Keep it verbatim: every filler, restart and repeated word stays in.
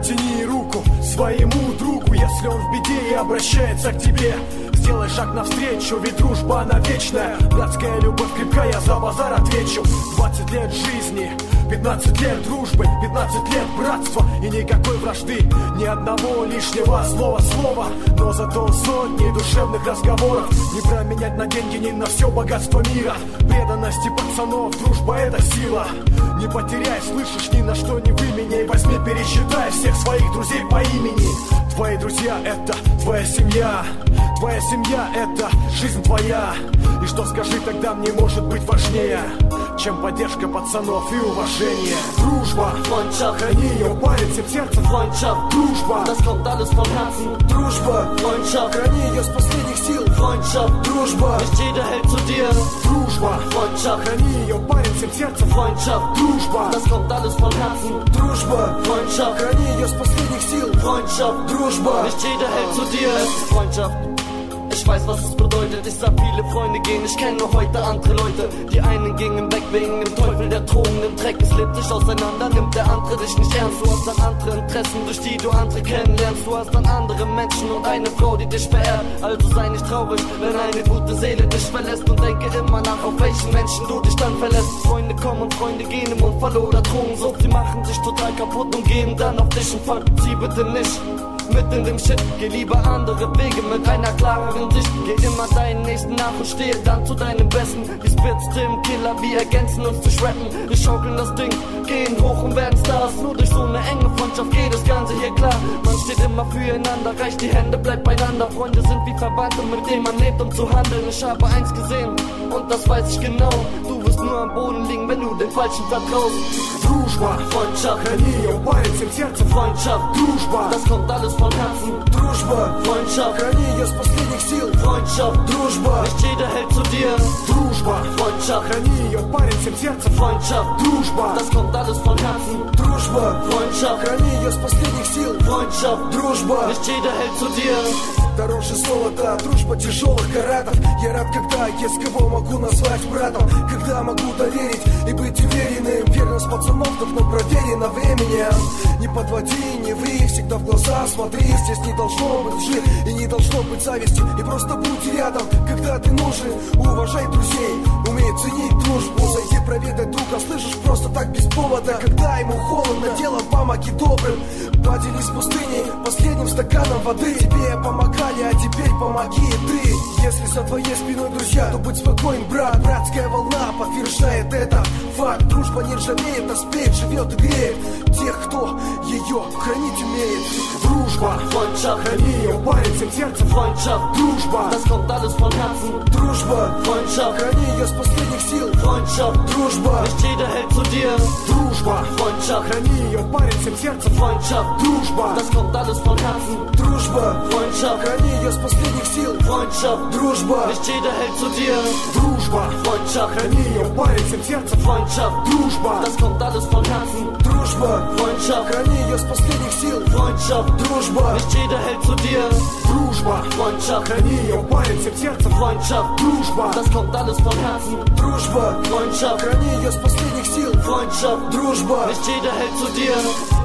Протяни руку своему другу, если он в беде и обращается к тебе. Сделай шаг навстречу, ведь дружба она вечная. Братская любовь крепкая, я за базар отвечу. Двадцать лет жизни, пятнадцать лет дружбы, пятнадцать лет братства и никакой вражды, ни одного лишнего слова слова, но зато сотни душевных разговоров. Не променять на деньги, ни на все богатство мира. Преданности пацанов, дружба это сила. Не потеряй, слышишь, ни на что не выменяй. Возьми, пересчитай всех своих друзей по имени. Твои друзья это твоя семья. Твоя семья это жизнь твоя. И что скажи тогда мне может быть важнее, чем поддержка пацанов и уважение? Дружба, Freundschaft, храни ее, парень, всем сердцем. Freundschaft, Дружба, das kommt alles von Herzen. Дружба, Freundschaft, храни ее с последних сил. Freundschaft, Дружба, nicht jeder hält zu dir. Дружба, Freundschaft, храни ее, парень, всем сердцем. Freundschaft, Дружба, das kommt alles von Herzen. Дружба, Freundschaft, храни ее с последних сил. Freundschaft, Дружба, nicht jeder hält zu dir. Es ist Freundschaft. Ich weiß, was es bedeutet, ich sah viele Freunde gehen, ich kenne nur heute andere Leute. Die einen gingen weg wegen dem Teufel, der Drogen, dem Dreck, es lebt sich auseinander, nimmt der andere dich nicht ernst. Du hast dann andere Interessen, durch die du andere kennenlernst. Du hast dann andere Menschen und eine Frau, die dich verehrt. Also sei nicht traurig, wenn eine gute Seele dich verlässt, und denke immer nach, auf welchen Menschen du dich dann verlässt. Freunde kommen und Freunde gehen im Unfall oder Drogensucht. Sie machen sich total kaputt und gehen dann auf dich und folgt sie bitte nicht mit in dem Shit, geh lieber andere Wege mit einer klareren Sicht. Geh immer deinen Nächsten nach und stehe dann zu deinem Besten. Die Spits, Tim, Killer, wir ergänzen uns durch Rappen. Wir schaukeln das Ding, gehen hoch und werden Stars. Nur durch so eine enge Freundschaft geht das Ganze hier klar. Man steht immer füreinander, reicht die Hände, bleibt beieinander. Freunde sind wie Verwandte, mit denen man lebt, um zu handeln. Ich habe eins gesehen und das weiß ich genau. Du wirst nur am Boden liegen, wenn du den Falschen vertraust. Дружба, Freundschaft, храни ее, парень, всем сердцем. Freundschaft, Дружба, das kommt alles von Herzen. Дружба, Freundschaft, храни ее с последних сил. Freundschaft, Дружба, nicht jeder hält zu dir. Дружба, Freundschaft, храни ее, парень, всем сердцем. Freundschaft, Дружба, das kommt alles von Herzen. Дружба, Freundschaft, храни ее с последних сил. Freundschaft, Дружба, nicht jeder hält zu dir. дороже золота, дружба тяжелых каратов. Я рад, когда есть кого могу назвать братом, когда могу доверить и быть уверенным. Верность пацанов давно проверена временем. Не подводи, не ври, всегда в глаза смотри. Здесь не должно быть лжи и не должно быть зависти. И просто будь рядом, когда ты нужен. Уважай друзей, умей ценить дружбу. Зайди проведай друга, слышишь, просто так без повода. Когда ему холодно, дело помоги добрым. Поделись пустыней последним стаканом воды. Тебе помогали, а теперь помоги и ты. Если за твоей спиной друзья, то будь спокоен, брат. Братская волна подтверждает это факт. Дружба не ржавеет, а спеет, живет и греет тех, кто ее хранить умеет. Дружба, Freundschaft, храни ее, парень, всем сердцем. Freundschaft, Дружба, das kommt alles von Herzen. Дружба, Freundschaft, храни ее с последних сил. Freundschaft, Дружба, nicht jeder hält zu dir. Дружба, Freundschaft, храни ее, парень, всем сердцем. Freundschaft, Дружба, das kommt alles von Herzen. Дружба, Freundschaft, храни ее с последних сил. Freundschaft, Дружба, nicht jeder hält zu dir. Дружба, Freundschaft, храни ее, парень, всем сердцем. Freundschaft, Дружба, das kommt alles von Herzen. Дружба, Freundschaft, храни ее с последних сил. Freundschaft, Дружба, nicht jeder hält zu dir. Дружба, Freundschaft, храни ее, парень, всем сердцем. Freundschaft, Дружба, das kommt alles von Herzen. Дружба, Freundschaft, храни ее с последних сил. Freundschaft, Дружба, nicht jeder hält zu dir.